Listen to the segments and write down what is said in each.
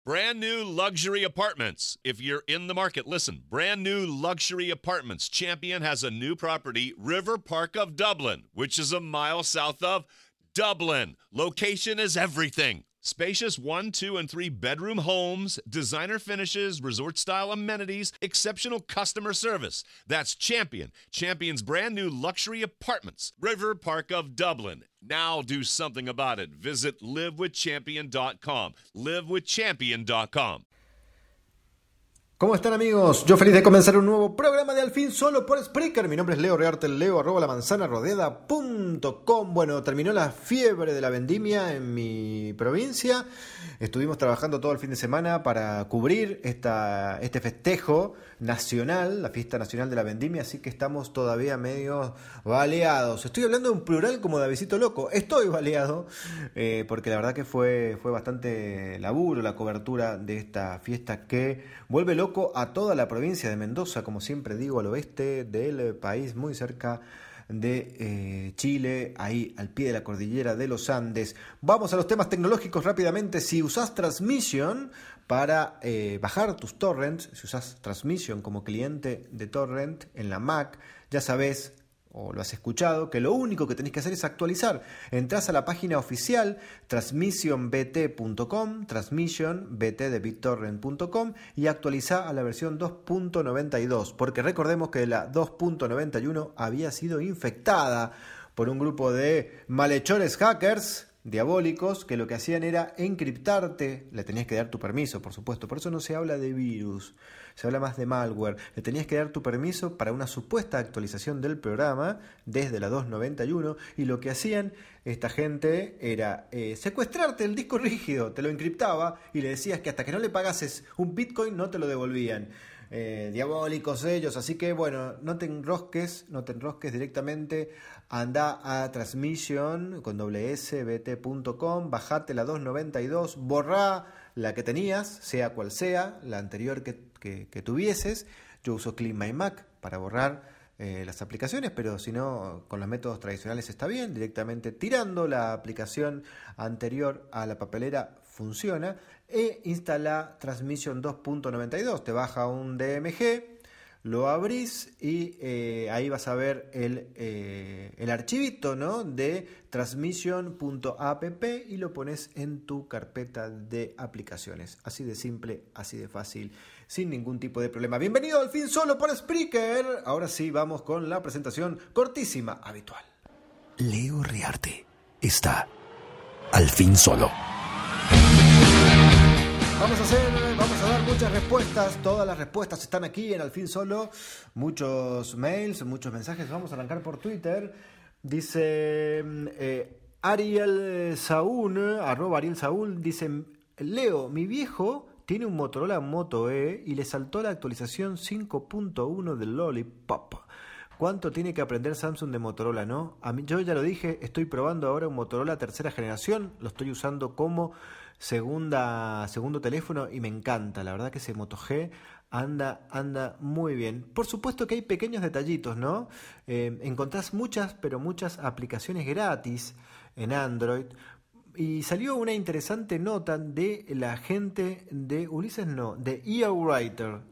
Brand new luxury apartments. If you're in the market, listen. Brand new luxury apartments. Champion has a new property, River Park of Dublin, which is a mile south of Dublin. Location is everything. Spacious 1, 2, and 3 bedroom homes, designer finishes, resort-style amenities, exceptional customer service. That's Champion. Champion's brand new luxury apartments, River Park of Dublin. Now do something about it. Visit livewithchampion.com. livewithchampion.com. ¿Cómo están, amigos? Yo feliz de comenzar un nuevo programa de Al Fin Solo por Spreaker. Mi nombre es Leo Rearte, leo@lamanzanarodeada.com. Bueno, terminó la fiebre de la vendimia en mi provincia. Estuvimos trabajando todo el fin de semana para cubrir este festejo nacional, la fiesta nacional de la vendimia, así que estamos todavía medio baleados. Estoy hablando en plural como Davidcito Loco. Estoy baleado porque la verdad que fue bastante laburo la cobertura de esta fiesta que vuelve loco a toda la provincia de Mendoza, como siempre digo, al oeste del país, muy cerca de Chile, ahí al pie de la cordillera de los Andes. Vamos a los temas tecnológicos rápidamente. Si usás Transmission para bajar tus torrents, si usás Transmission como cliente de torrent en la Mac, ya sabés, o lo has escuchado, que lo único que tenés que hacer es actualizar. Entrás a la página oficial transmissionbt.com, transmissionbt de BitTorrent.com, y actualizá a la versión 2.92, porque recordemos que la 2.91 había sido infectada por un grupo de malhechores hackers diabólicos que lo que hacían era encriptarte. Le tenías que dar tu permiso, por supuesto, por eso no se habla de virus, se habla más de malware. Le tenías que dar tu permiso para una supuesta actualización del programa desde la 2.91, y lo que hacían esta gente era secuestrarte el disco rígido, te lo encriptaba y le decías que hasta que no le pagases un Bitcoin no te lo devolvían. Diabólicos ellos, así que bueno, no te enrosques directamente, anda a Transmission con bt.com, bajate la 2.92, borrá la que tenías, sea cual sea, la anterior que tuvieses. Yo uso Clean My Mac para borrar las aplicaciones, pero si no, con los métodos tradicionales está bien, directamente tirando la aplicación anterior a la papelera funciona. E instala Transmission 2.92, te baja un DMG, lo abrís y ahí vas a ver el archivito, ¿no?, de transmission.app, y lo pones en tu carpeta de aplicaciones. Así de simple, así de fácil, sin ningún tipo de problema. Bienvenido al Fin Solo por Spreaker. Ahora sí, vamos con la presentación cortísima habitual. Leo Rearte está al fin solo. Vamos a dar muchas respuestas. Todas las respuestas están aquí en Al Fin Solo. Muchos mails, muchos mensajes. Vamos a arrancar por Twitter. Dice Ariel Saúl, @Ariel Saúl, dice: Leo, mi viejo tiene un Motorola Moto E y le saltó la actualización 5.1 del Lollipop. ¿Cuánto tiene que aprender Samsung de Motorola, no? Yo ya lo dije, estoy probando ahora un Motorola tercera generación. Lo estoy usando como segundo teléfono y me encanta. La verdad que ese Moto G anda muy bien. Por supuesto que hay pequeños detallitos, ¿no? Encontrás muchas aplicaciones gratis en Android. Y salió una interesante nota de la gente de Ulises, de iWriter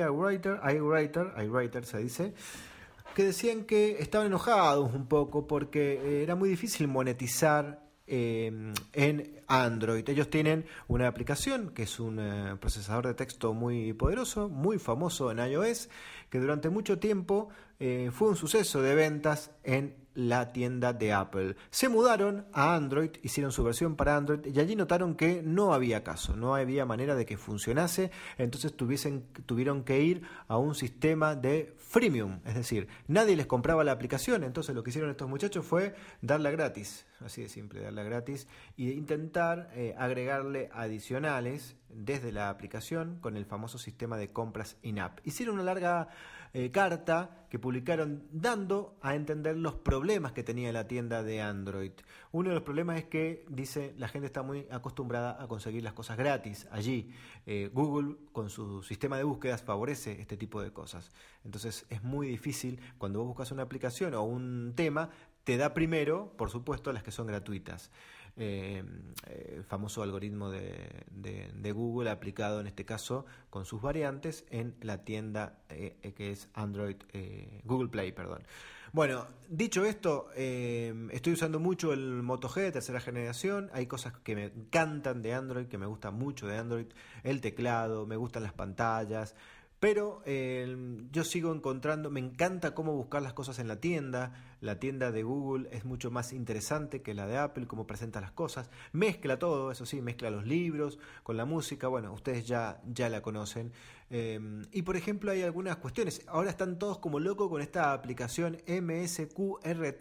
se dice, que decían que estaban enojados un poco porque era muy difícil monetizar en Android. Ellos tienen una aplicación que es un procesador de texto muy poderoso, muy famoso en iOS, que durante mucho tiempo fue un suceso de ventas en la tienda de Apple. Se mudaron a Android, hicieron su versión para Android y allí notaron que no había caso, no había manera de que funcionase, entonces tuvieron que ir a un sistema de freemium, es decir, nadie les compraba la aplicación, entonces lo que hicieron estos muchachos fue darla gratis, así de simple, darla gratis, y intentar agregarle adicionales desde la aplicación con el famoso sistema de compras in-app. Hicieron una larga carta que publicaron dando a entender los problemas que tenía la tienda de Android. Uno de los problemas es que, dice, la gente está muy acostumbrada a conseguir las cosas gratis allí. Google, con su sistema de búsquedas, favorece este tipo de cosas. Entonces es muy difícil, cuando vos buscas una aplicación o un tema, te da primero, por supuesto, las que son gratuitas. el famoso algoritmo de Google aplicado en este caso con sus variantes en la tienda que es Android, Google Play, perdón. Bueno, dicho esto, estoy usando mucho el Moto G de tercera generación. Hay cosas que me encantan de Android, que me gustan mucho de Android. El teclado, me gustan las pantallas. Pero yo sigo encontrando, me encanta cómo buscar las cosas en la tienda. La tienda de Google es mucho más interesante que la de Apple, cómo presenta las cosas. Mezcla todo, eso sí, mezcla los libros con la música. Bueno, ustedes ya la conocen. Y por ejemplo hay algunas cuestiones. Ahora están todos como locos con esta aplicación MSQRT.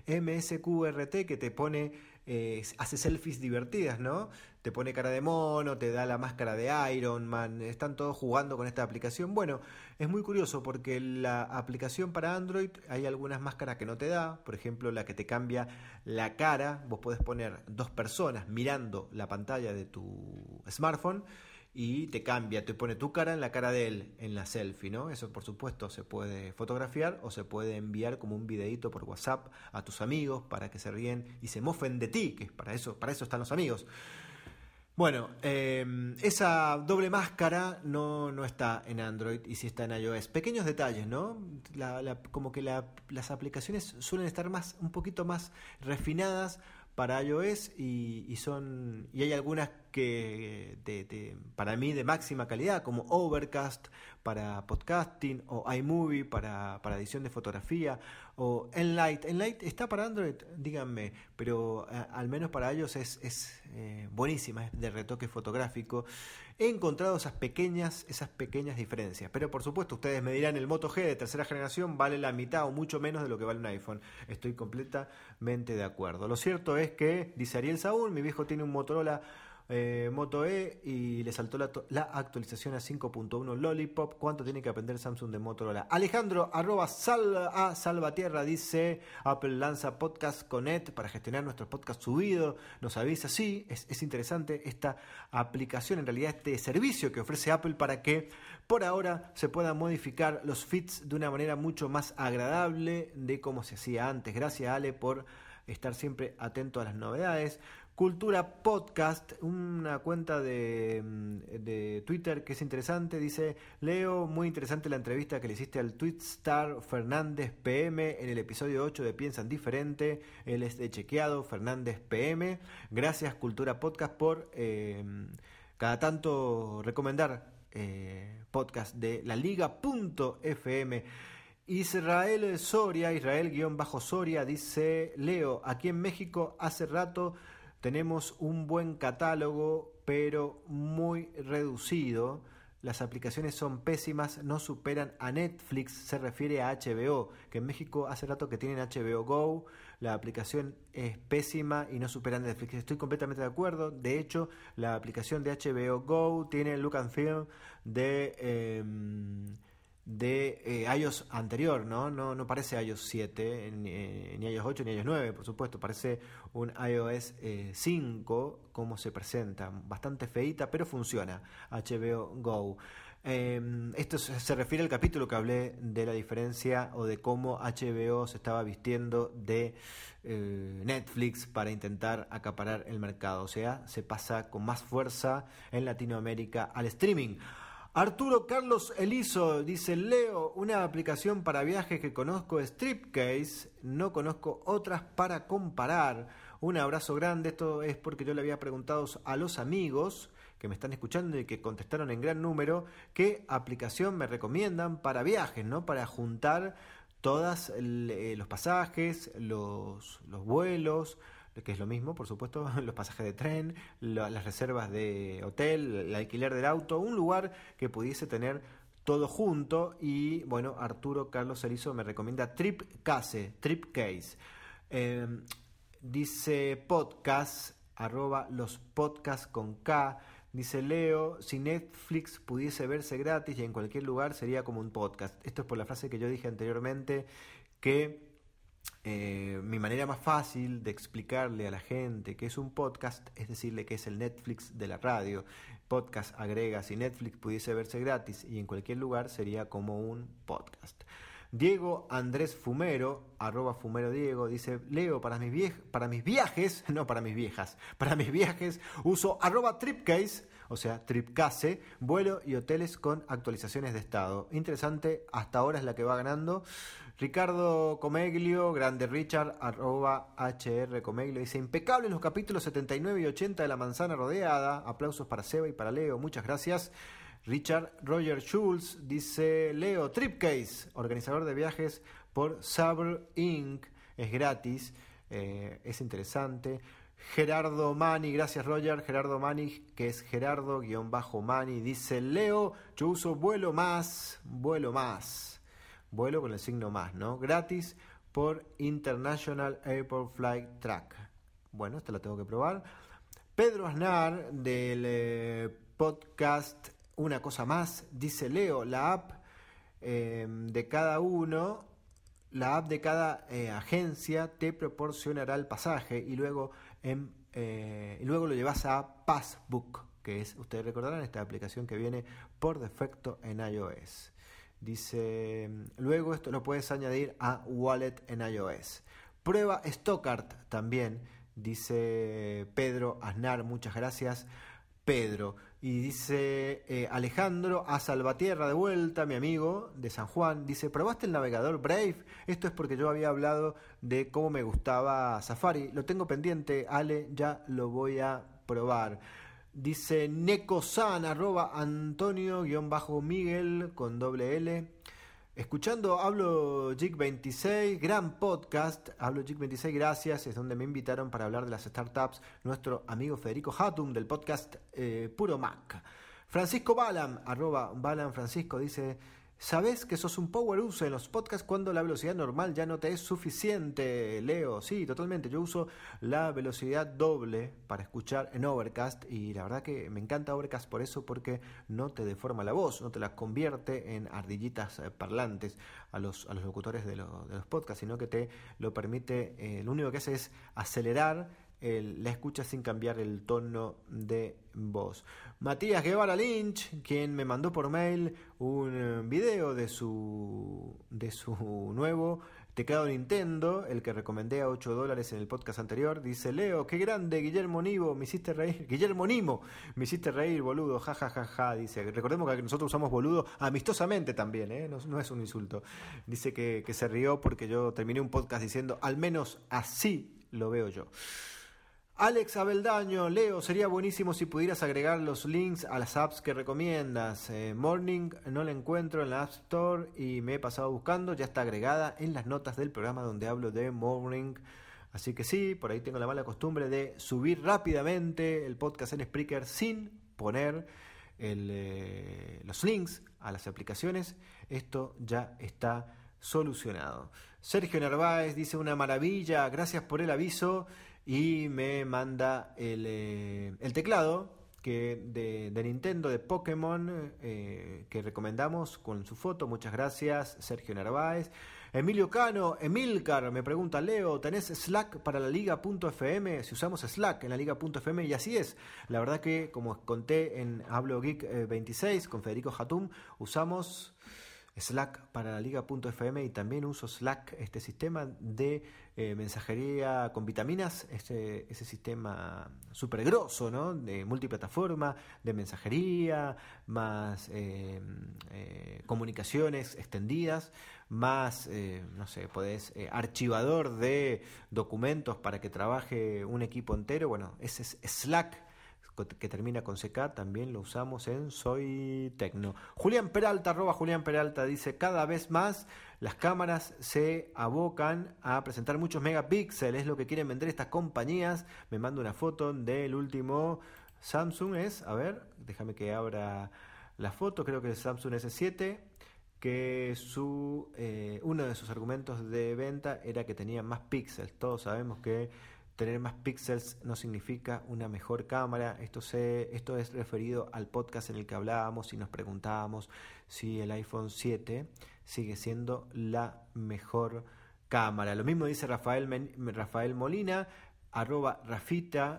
MSQRT que te pone... hace selfies divertidas, ¿no? Te pone cara de mono, te da la máscara de Iron Man, están todos jugando con esta aplicación. Bueno, es muy curioso porque la aplicación para Android hay algunas máscaras que no te da, por ejemplo la que te cambia la cara, vos podés poner dos personas mirando la pantalla de tu smartphone y te cambia, te pone tu cara en la cara de él en la selfie, ¿no? Eso por supuesto se puede fotografiar o se puede enviar como un videíto por WhatsApp a tus amigos para que se ríen y se mofen de ti, que para eso están los amigos. Bueno, esa doble máscara no está en Android y sí está en iOS. Pequeños detalles, ¿no? Como que las aplicaciones suelen estar un poquito más refinadas para iOS y hay algunas que para mí de máxima calidad, como Overcast para podcasting, o iMovie para edición de fotografía, o Enlight. Enlight está para Android, díganme, pero al menos para iOS es buenísima, es de retoque fotográfico. He encontrado esas pequeñas diferencias, pero por supuesto ustedes me dirán, el Moto G de tercera generación vale la mitad o mucho menos de lo que vale un iPhone. Estoy completamente de acuerdo. Lo cierto es que, dice Ariel Saúl, mi viejo tiene un Motorola Moto E y le saltó la actualización a 5.1 Lollipop. ¿Cuánto tiene que aprender Samsung de Motorola? Alejandro @Salvatierra dice: Apple lanza Podcast Connect para gestionar nuestros podcasts subidos. Nos avisa. Sí, es interesante esta aplicación, en realidad este servicio que ofrece Apple para que por ahora se puedan modificar los feeds de una manera mucho más agradable de como se hacía antes. Gracias, Ale, por estar siempre atento a las novedades. Cultura Podcast, una cuenta de Twitter que es interesante, dice: Leo, muy interesante la entrevista que le hiciste al Twitstar Fernández PM en el episodio 8 de Piensan Diferente. Él es de Chequeado, Fernández PM. Gracias, Cultura Podcast, por cada tanto recomendar podcast de la Liga.fm. Israel-Soria dice: Leo, aquí en México hace rato tenemos un buen catálogo, pero muy reducido. Las aplicaciones son pésimas, no superan a Netflix, se refiere a HBO, que en México hace rato que tienen HBO Go, la aplicación es pésima y no superan a Netflix. Estoy completamente de acuerdo. De hecho, la aplicación de HBO Go tiene el look and feel de iOS anterior, no parece iOS 7, ni iOS 8 ni iOS 9, por supuesto, parece un iOS 5 como se presenta, bastante feíta, pero funciona HBO Go. Esto se refiere al capítulo que hablé de la diferencia o de cómo HBO se estaba vistiendo de Netflix para intentar acaparar el mercado, o sea, se pasa con más fuerza en Latinoamérica al streaming. Arturo Carlos Elizo dice: Leo, una aplicación para viajes que conozco es Tripcase, no conozco otras para comparar. Un abrazo grande. Esto es porque yo le había preguntado a los amigos que me están escuchando y que contestaron en gran número qué aplicación me recomiendan para viajes, ¿no? Para juntar todos los pasajes, los vuelos, que es lo mismo, por supuesto, los pasajes de tren, las reservas de hotel, el alquiler del auto, un lugar que pudiese tener todo junto. Y bueno, Arturo Carlos Elizo me recomienda Tripcase. Dice podcast, @ los podcasts con K. Dice Leo: si Netflix pudiese verse gratis y en cualquier lugar sería como un podcast. Esto es por la frase que yo dije anteriormente, que mi manera más fácil de explicarle a la gente que es un podcast es decirle que es el Netflix de la radio. Podcast agrega: si Netflix pudiese verse gratis y en cualquier lugar sería como un podcast. Diego Andrés Fumero, @Fumero Diego, dice: Leo, para mis viajes uso @Tripcase, o sea, Tripcase, vuelo y hoteles con actualizaciones de estado. Interesante, hasta ahora es la que va ganando. Ricardo Comeglio, grande Richard, @HR Comeglio, dice: impecables los capítulos 79 y 80 de La Manzana Rodeada. Aplausos para Seba y para Leo, muchas gracias. Richard Roger Schulz dice: Leo, Tripcase, organizador de viajes por Sabre Inc., es gratis, es interesante. Gerardo Mani, gracias Roger. Gerardo Mani, que es Gerardo-Mani, dice: Leo, yo uso vuelo con el signo más, ¿no? Gratis por International Airport Flight Track. Bueno, esta la tengo que probar. Pedro Aznar, del podcast Una Cosa Más, dice: Leo, la app de cada uno, la app de cada agencia te proporcionará el pasaje y luego lo llevas a Passbook, que es, ustedes recordarán, esta aplicación que viene por defecto en iOS. Dice: luego esto lo puedes añadir a Wallet en iOS. Prueba Stockart también, dice Pedro Aznar, muchas gracias Pedro. Y dice Alejandro A. Salvatierra, de vuelta, mi amigo de San Juan, dice: ¿probaste el navegador Brave? Esto es porque yo había hablado de cómo me gustaba Safari. Lo tengo pendiente, Ale, ya lo voy a probar. Dice Necosan, @Antonio-Miguel con doble L. Escuchando Hablo Geek 26, gran podcast, Hablo Geek 26, gracias, es donde me invitaron para hablar de las startups, nuestro amigo Federico Hatum del podcast Puro Mac. Francisco Balam, @Balam Francisco, dice: ¿sabés que sos un power user en los podcasts cuando la velocidad normal ya no te es suficiente, Leo? Sí, totalmente. Yo uso la velocidad doble para escuchar en Overcast y la verdad que me encanta Overcast por eso, porque no te deforma la voz, no te la convierte en ardillitas parlantes a los locutores de los podcasts, sino que te lo permite, lo único que hace es acelerar la escucha sin cambiar el tono de voz. Matías Guevara Lynch, quien me mandó por mail un video de su nuevo teclado Nintendo, el que recomendé a $8 en el podcast anterior, dice: Leo, qué grande, Guillermo Nimo, me hiciste reír, boludo, jajajaja, dice. Recordemos que nosotros usamos boludo amistosamente también, no es un insulto. Dice que se rió porque yo terminé un podcast diciendo: al menos así lo veo yo. Alex Abeldaño, Leo, sería buenísimo si pudieras agregar los links a las apps que recomiendas. Morning no la encuentro en la App Store y me he pasado buscando, ya está agregada en las notas del programa donde hablo de Morning. Así que sí, por ahí tengo la mala costumbre de subir rápidamente el podcast en Spreaker sin poner los links a las aplicaciones. Esto ya está solucionado. Sergio Narváez dice: una maravilla, gracias por el aviso, y me manda el teclado de Nintendo de Pokémon que recomendamos con su foto. Muchas gracias, Sergio Narváez. Emilio Cano, Emilcar, me pregunta: Leo, ¿tenés Slack para la Liga.fm? Si usamos Slack en la Liga.fm, y así es. La verdad que, como conté en Hablo Geek 26 con Federico Hatum, usamos Slack para la Liga.fm y también uso Slack, este sistema de mensajería con vitaminas, ese sistema súper grosso, ¿no? De multiplataforma, de mensajería, más comunicaciones extendidas, más, podés archivador de documentos para que trabaje un equipo entero. Bueno, ese es Slack, que termina con CK, también lo usamos en Soy Tecno. Julián Peralta, @Julián Peralta, dice: cada vez más las cámaras se abocan a presentar muchos megapíxeles, es lo que quieren vender estas compañías. Me manda una foto del último Samsung, déjame que abra la foto, creo que es Samsung S7, que uno de sus argumentos de venta era que tenía más píxeles. Todos sabemos que tener más píxeles no significa una mejor cámara. Esto es referido al podcast en el que hablábamos y nos preguntábamos si el iPhone 7 sigue siendo la mejor cámara. Lo mismo dice Rafael Molina, @Rafita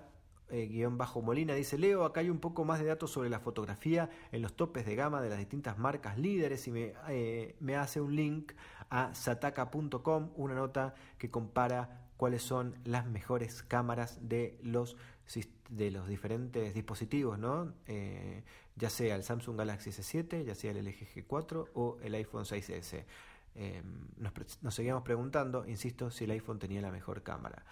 Molina dice: Leo, acá hay un poco más de datos sobre la fotografía en los topes de gama de las distintas marcas líderes, y me hace un link a sataka.com, una nota que compara cuáles son las mejores cámaras de los diferentes dispositivos, ¿no? Ya sea el Samsung Galaxy S7, ya sea el LG G4 o el iPhone 6S. Nos seguíamos preguntando, insisto, si el iPhone tenía la mejor cámara.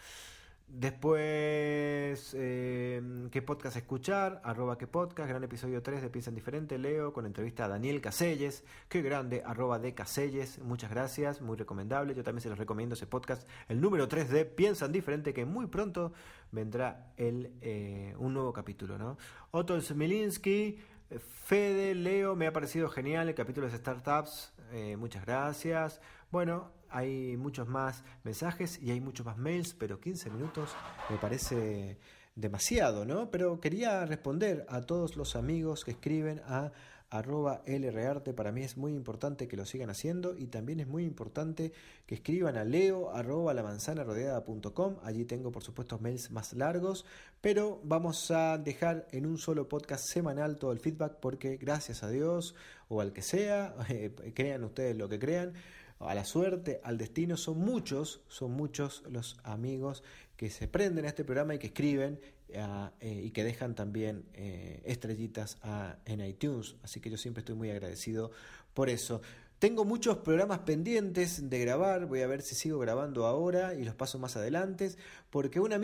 Después, ¿qué podcast escuchar? @quepodcast, gran episodio 3 de Piensan Diferente, Leo, con entrevista a Daniel Caselles. Qué grande, @dcaselles. Muchas gracias, muy recomendable. Yo también se los recomiendo ese podcast, el número 3 de Piensan Diferente, que muy pronto vendrá un nuevo capítulo, ¿no? Otto Smilinski, Fede, Leo, me ha parecido genial el capítulo de startups. Muchas gracias. Bueno, hay muchos más mensajes y hay muchos más mails, pero 15 minutos me parece demasiado, ¿no? Pero quería responder a todos los amigos que escriben a @lrearte. Para mí es muy importante que lo sigan haciendo, y también es muy importante que escriban a leo @lamanzanarodeada.com. Allí tengo, por supuesto, mails más largos, pero vamos a dejar en un solo podcast semanal todo el feedback, porque gracias a Dios, o al que sea, crean ustedes lo que crean, a la suerte, al destino, son muchos los amigos que se prenden a este programa y que escriben y que dejan también estrellitas en iTunes, así que yo siempre estoy muy agradecido por eso. Tengo muchos programas pendientes de grabar, voy a ver si sigo grabando ahora y los paso más adelante, porque un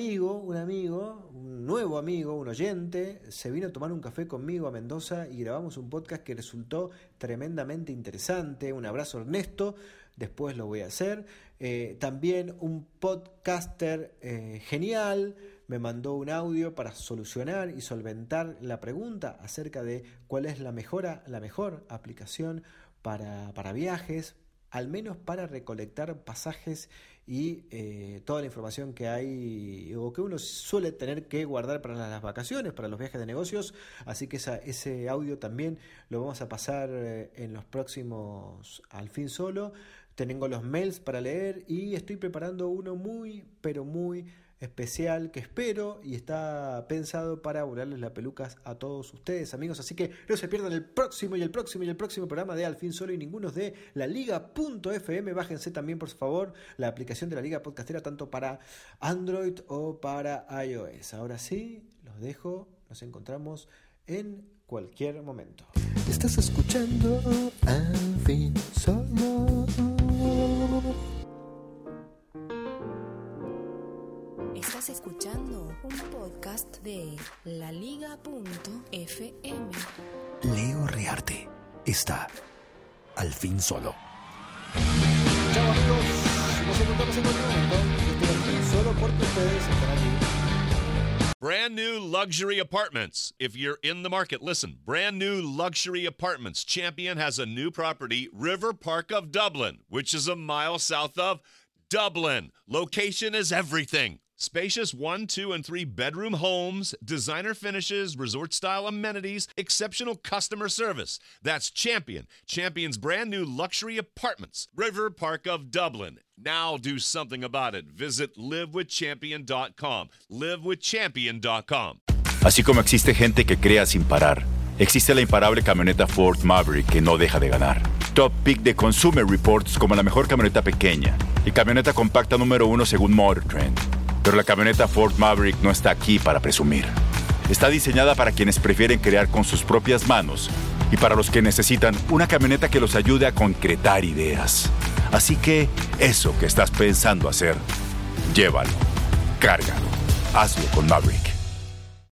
nuevo amigo, un oyente, se vino a tomar un café conmigo a Mendoza y grabamos un podcast que resultó tremendamente interesante. Un abrazo, Ernesto, después lo voy a hacer. También un podcaster genial me mandó un audio para solucionar y solventar la pregunta acerca de cuál es la mejor aplicación para viajes, al menos para recolectar pasajes y toda la información que hay o que uno suele tener que guardar para las vacaciones, para los viajes de negocios. Así que ese audio también lo vamos a pasar en los próximos Al Fin Solo. Tengo los mails para leer y estoy preparando uno muy, pero muy especial que espero y está pensado para volarles las pelucas a todos ustedes, amigos. Así que no se pierdan el próximo programa de Al Fin Solo y ninguno de La Liga.fm. Bájense también, por favor, la aplicación de La Liga Podcastera, tanto para Android o para iOS. Ahora sí, los dejo. Nos encontramos en cualquier momento. Estás escuchando Al Fin Solo. Estás escuchando un podcast de laliga.fm. Leo Rearte está Al Fin Solo. Chao, amigos, nos encontramos en cualquier momento. Estoy Al Fin Solo porque ustedes están aquí. Brand new luxury apartments. If you're in the market, listen. Brand new luxury apartments. Champion has a new property, River Park of Dublin, which is a mile south of Dublin. Location is everything. Spacious 1, 2, and 3 bedroom homes, designer finishes, resort-style amenities, exceptional customer service. That's Champion. Champion's brand new luxury apartments. River Park of Dublin. Now do something about it. Visit livewithchampion.com. livewithchampion.com. Así como existe gente que crea sin parar, existe la imparable camioneta Ford Maverick que no deja de ganar. Top pick de Consumer Reports como la mejor camioneta pequeña y camioneta compacta número 1 según Motor Trend. Pero la camioneta Ford Maverick no está aquí para presumir. Está diseñada para quienes prefieren crear con sus propias manos y para los que necesitan una camioneta que los ayude a concretar ideas. Así que eso que estás pensando hacer, llévalo, cárgalo, hazlo con Maverick.